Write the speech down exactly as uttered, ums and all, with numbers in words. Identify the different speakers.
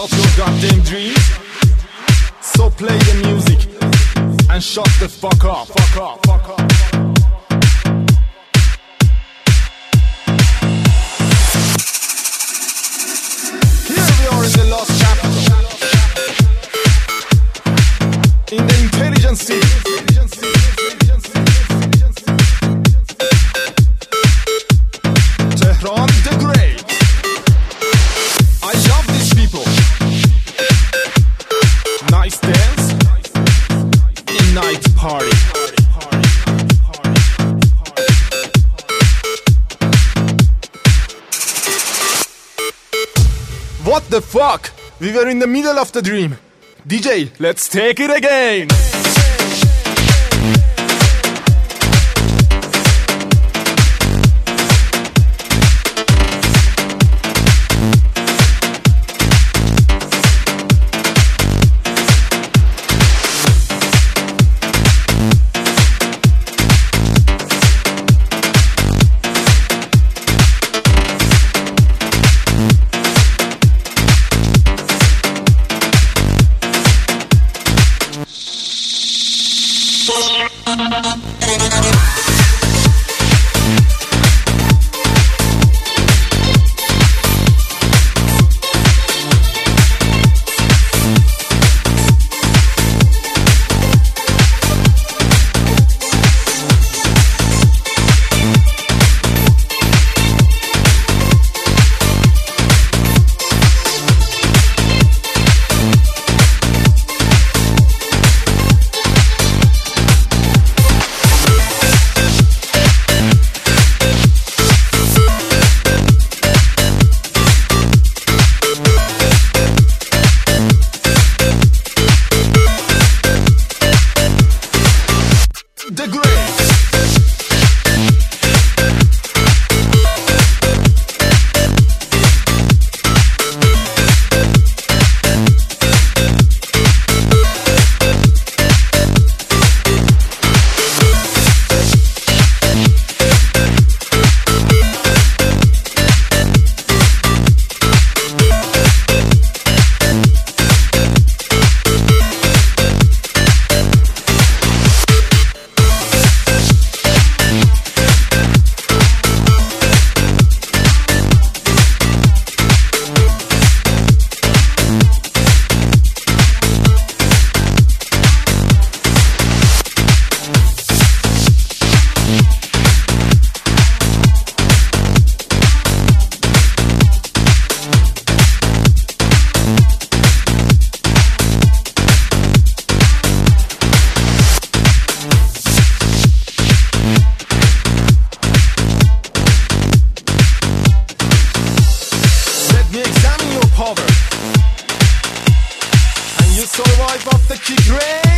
Speaker 1: about your goddamn dreams? So play the music and shut the fuck up. Fuck up, fuck up. Here we are in the last chapter, in the intelligent city. Tehran the Great. I love these people. Nice dance in night party. What the fuck? We were in the middle of the dream. D J, let's take it again. The Great. Survive off the kick rate.